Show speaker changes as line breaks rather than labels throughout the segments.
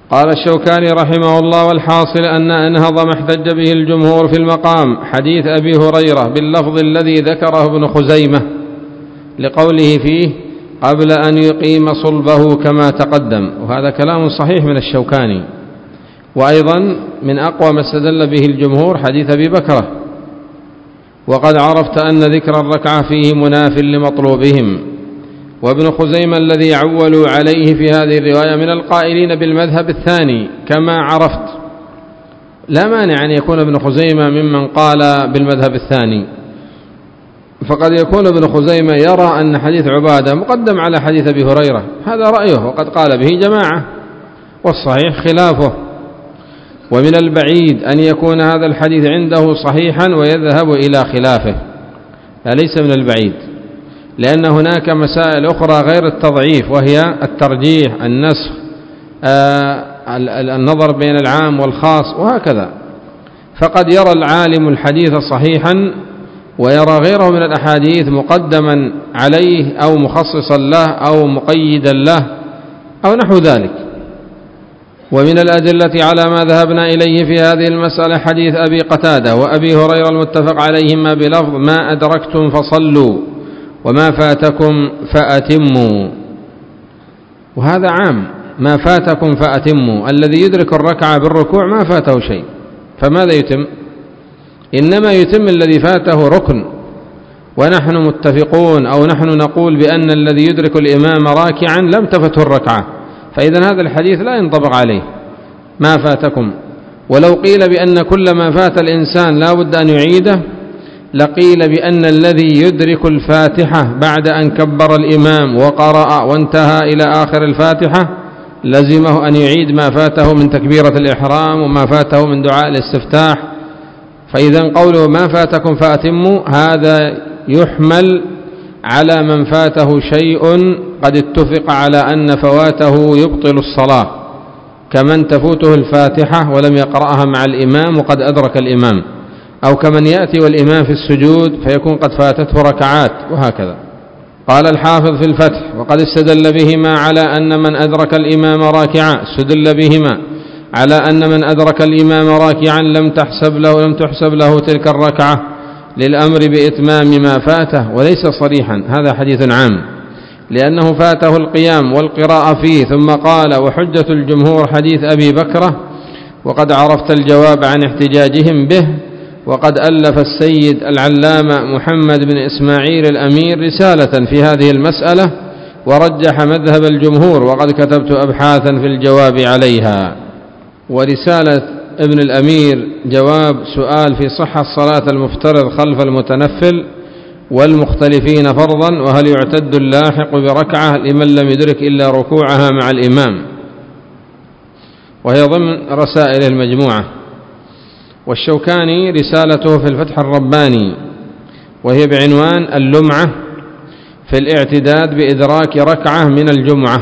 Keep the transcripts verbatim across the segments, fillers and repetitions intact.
قال الشوكاني رحمه الله: والحاصل أن أنهض ما احتج به الجمهور في المقام حديث أبي هريرة باللفظ الذي ذكره ابن خزيمة لقوله فيه قبل أن يقيم صلبه كما تقدم، وهذا كلام صحيح من الشوكاني. وأيضا من أقوى ما استدل به الجمهور حديث أبي بكرة: وقد عرفت أن ذكر الركعة فيه مناف لمطلوبهم. وابن خزيمة الذي عولوا عليه في هذه الرواية من القائلين بالمذهب الثاني كما عرفت. لا مانع أن يكون ابن خزيمة ممن قال بالمذهب الثاني، فقد يكون ابن خزيمة يرى أن حديث عبادة مقدم على حديث أبي هريرة، هذا رأيه وقد قال به جماعة، والصحيح خلافه. ومن البعيد أن يكون هذا الحديث عنده صحيحا ويذهب إلى خلافه، ليس من البعيد، لأن هناك مسائل أخرى غير التضعيف، وهي الترجيح، النسخ، آه النظر بين العام والخاص وهكذا. فقد يرى العالم الحديث صحيحا ويرى غيره من الأحاديث مقدما عليه أو مخصصا له أو مقيدا له أو نحو ذلك. ومن الأدلة على ما ذهبنا إليه في هذه المسألة حديث أبي قتادة وأبي هريرة المتفق عليهما بلفظ ما أدركتم فصلوا وما فاتكم فأتموا، وهذا عام، ما فاتكم فأتموا، الذي يدرك الركعة بالركوع ما فاته شيء، فماذا يتم؟ إنما يتم الذي فاته ركن، ونحن متفقون أو نحن نقول بأن الذي يدرك الإمام راكعا لم تفته الركعة، فإذا هذا الحديث لا ينطبق عليه ما فاتكم. ولو قيل بأن كل ما فات الإنسان لا بد أن يعيده لقيل بأن الذي يدرك الفاتحة بعد أن كبر الإمام وقرأ وانتهى إلى آخر الفاتحة لزمه أن يعيد ما فاته من تكبيرة الإحرام وما فاته من دعاء الاستفتاح. فإذا قوله ما فاتكم فأتموا هذا يحمل على من فاته شيء قد اتفق على أن فواته يبطل الصلاة، كمن تفوته الفاتحة ولم يقرأها مع الإمام وقد أدرك الإمام، أو كمن يأتي والإمام في السجود فيكون قد فاتته ركعات، وهكذا. قال الحافظ في الفتح: وقد استدل بهما على أن من أدرك الإمام راكعا استدل بهما على أن من أدرك الإمام راكعا لم تحسب له لم تحسب له تلك الركعة للأمر بإتمام ما فاته، وليس صريحا، هذا حديث عام، لأنه فاته القيام والقراءة فيه، ثم قال: وحجة الجمهور حديث أبي بكرة، وقد عرفت الجواب عن احتجاجهم به. وقد ألف السيد العلامة محمد بن إسماعيل الأمير رسالة في هذه المسألة ورجح مذهب الجمهور، وقد كتبت أبحاثا في الجواب عليها. ورسالة ابن الأمير جواب سؤال في صحة صلاة المفترض خلف المتنفل والمختلفين فرضا، وهل يعتد اللاحق بركعة لمن لم يدرك إلا ركوعها مع الإمام، وهي ضمن رسائل المجموعة. والشوكاني رسالته في الفتح الرباني وهي بعنوان اللمعة في الاعتداد بإدراك ركعة من الجمعة،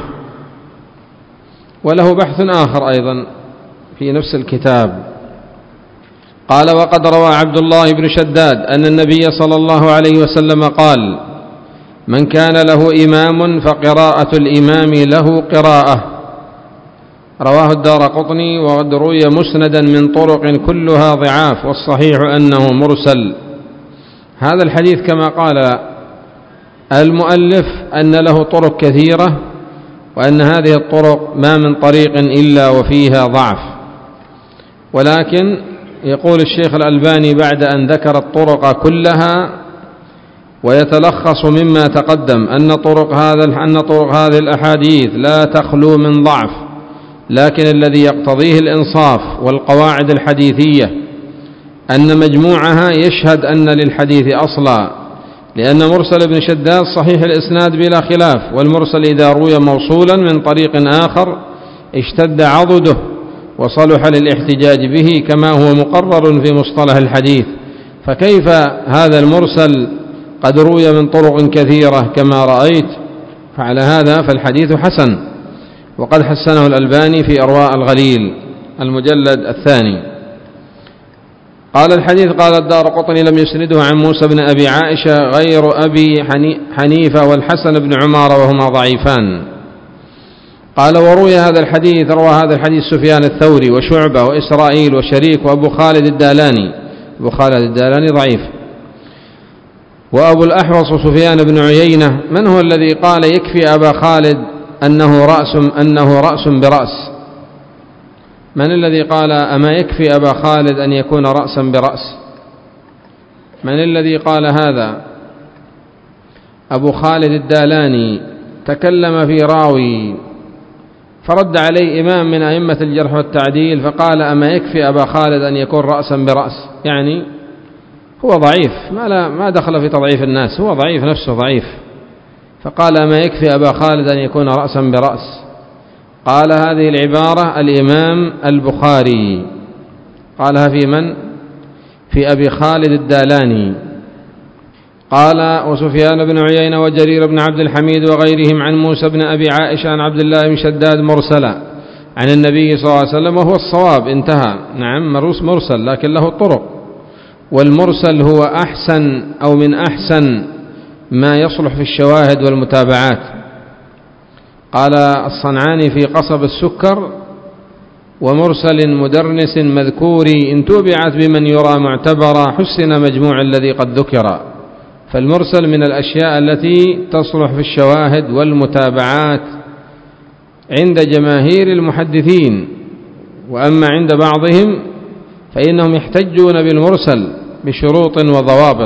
وله بحث آخر أيضا في نفس الكتاب. قال: وقد روى عبد الله بن شداد أن النبي صلى الله عليه وسلم قال: من كان له إمام فقراءة الإمام له قراءة. رواه الدارقطني وقد روي مسندا من طرق كلها ضعاف، والصحيح أنه مرسل. هذا الحديث كما قال المؤلف أن له طرق كثيرة، وأن هذه الطرق ما من طريق إلا وفيها ضعف، ولكن يقول الشيخ الألباني بعد أن ذكر الطرق كلها ويتلخص مما تقدم أن طرق هذا أن طرق هذه الأحاديث لا تخلو من ضعف، لكن الذي يقتضيه الإنصاف والقواعد الحديثية أن مجموعها يشهد أن للحديث أصلا، لأن مرسل ابن شداد صحيح الإسناد بلا خلاف، والمرسل إذا روي موصولا من طريق آخر اشتد عضده وصلح للاحتجاج به كما هو مقرر في مصطلح الحديث، فكيف هذا المرسل قد روي من طرق كثيرة كما رأيت؟ فعلى هذا فالحديث حسن، وقد حسنه الألباني في إرواء الغليل المجلد الثاني. قال الحديث: قال الدارقطني لم يسنده عن موسى بن أبي عائشة غير أبي حنيفة والحسن بن عمارة وهما ضعيفان. قال وروي هذا الحديث روى هذا الحديث سفيان الثوري وشعبة وإسرائيل وشريك وأبو خالد الدالاني. أبو خالد الدالاني ضعيف. وأبو الأحوص سفيان بن عيينة. من هو الذي قال يكفي أبا خالد أنه رأس, أنه رأس برأس؟ من الذي قال أما يكفي أبا خالد أن يكون رأسا برأس؟ من الذي قال هذا؟ أبو خالد الدالاني تكلم في راوي فرد عليه إمام من أئمة الجرح والتعديل فقال أما يكفي أبا خالد أن يكون رأسا برأس، يعني هو ضعيف، ما, لا ما دخل في تضعيف الناس، هو ضعيف نفسه ضعيف، فقال أما يكفي أبا خالد أن يكون رأسا برأس. قال هذه العبارة الإمام البخاري، قالها في من؟ في أبي خالد الدالاني. قال وسفيان بن عيينة وجرير بن عبد الحميد وغيرهم عن موسى بن أبي عائشة عن عبد الله بن شداد مرسلا عن النبي صلى الله عليه وسلم وهو الصواب، انتهى. نعم مرسل لكن له طرق، والمرسل هو أحسن أو من أحسن ما يصلح في الشواهد والمتابعات. قال الصنعاني في قصب السكر ومرسل مدرنس مذكور إن توبعت بمن يرى معتبرا حسن مجموع الذي قد ذكر. فالمرسل من الأشياء التي تصلح في الشواهد والمتابعات عند جماهير المحدثين، وأما عند بعضهم فإنهم يحتجون بالمرسل بشروط وضوابط.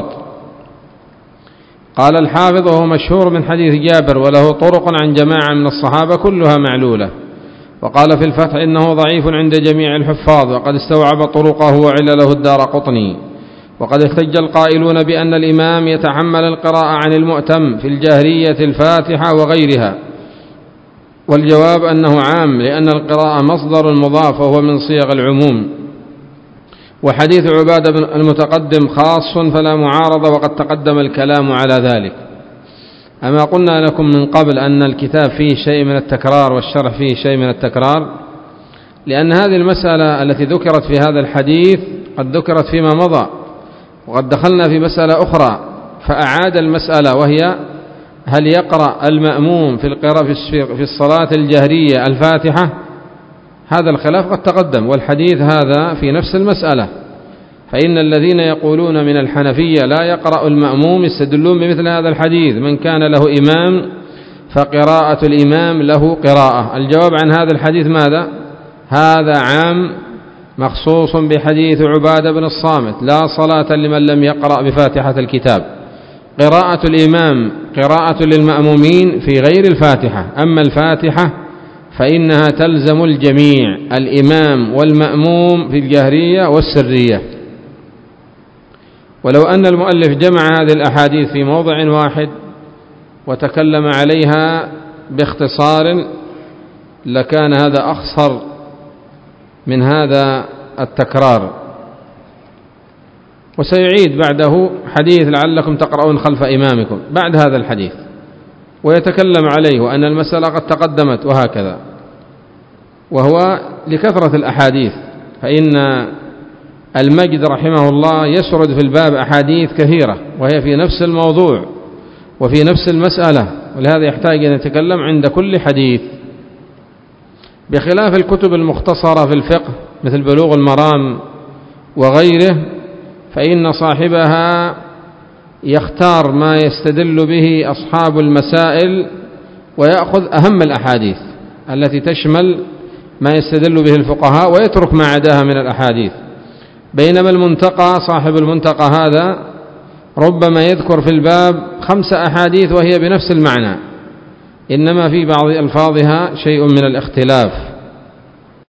قال الحافظ وهو مشهور من حديث جابر وله طرق عن جماعة من الصحابة كلها معلولة. وقال في الفتح إنه ضعيف عند جميع الحفاظ وقد استوعب طرقه وعلله الدارقطني. وقد احتج القائلون بأن الإمام يتحمل القراءة عن المؤتم في الجهرية الفاتحة وغيرها، والجواب أنه عام لأن القراءة مصدر مضاف وهو من صيغ العموم. وحديث عبادة بن المتقدم خاص فلا معارضة وقد تقدم الكلام على ذلك. أما قلنا لكم من قبل أن الكتاب فيه شيء من التكرار والشرح فيه شيء من التكرار، لأن هذه المسألة التي ذكرت في هذا الحديث قد ذكرت فيما مضى، وقد دخلنا في مسألة أخرى فأعاد المسألة، وهي هل يقرأ المأموم في القراءة في الصلاة الجهرية الفاتحة؟ هذا الخلاف قد تقدم، والحديث هذا في نفس المسألة. فإن الذين يقولون من الحنفية لا يقرأ المأموم يستدلون بمثل هذا الحديث من كان له إمام فقراءة الإمام له قراءة. الجواب عن هذا الحديث ماذا؟ هذا عام مخصوص بحديث عبادة بن الصامت لا صلاة لمن لم يقرأ بفاتحة الكتاب. قراءة الإمام قراءة للمأمومين في غير الفاتحة، أما الفاتحة فإنها تلزم الجميع الإمام والمأموم في الجهرية والسرية. ولو أن المؤلف جمع هذه الأحاديث في موضع واحد وتكلم عليها باختصار لكان هذا أخصر من هذا التكرار. وسيعيد بعده حديث لعلكم تقرؤون خلف إمامكم بعد هذا الحديث ويتكلم عليه وأن المسألة قد تقدمت وهكذا، وهو لكثرة الأحاديث. فإن المجد رحمه الله يسرد في الباب أحاديث كثيرة وهي في نفس الموضوع وفي نفس المسألة، ولهذا يحتاج أن يتكلم عند كل حديث، بخلاف الكتب المختصرة في الفقه مثل بلوغ المرام وغيره، فإن صاحبها يختار ما يستدل به أصحاب المسائل ويأخذ أهم الأحاديث التي تشمل ما يستدل به الفقهاء ويترك ما عداها من الأحاديث. بينما المنتقى صاحب المنتقى هذا ربما يذكر في الباب خمس أحاديث وهي بنفس المعنى، إنما في بعض ألفاظها شيء من الاختلاف.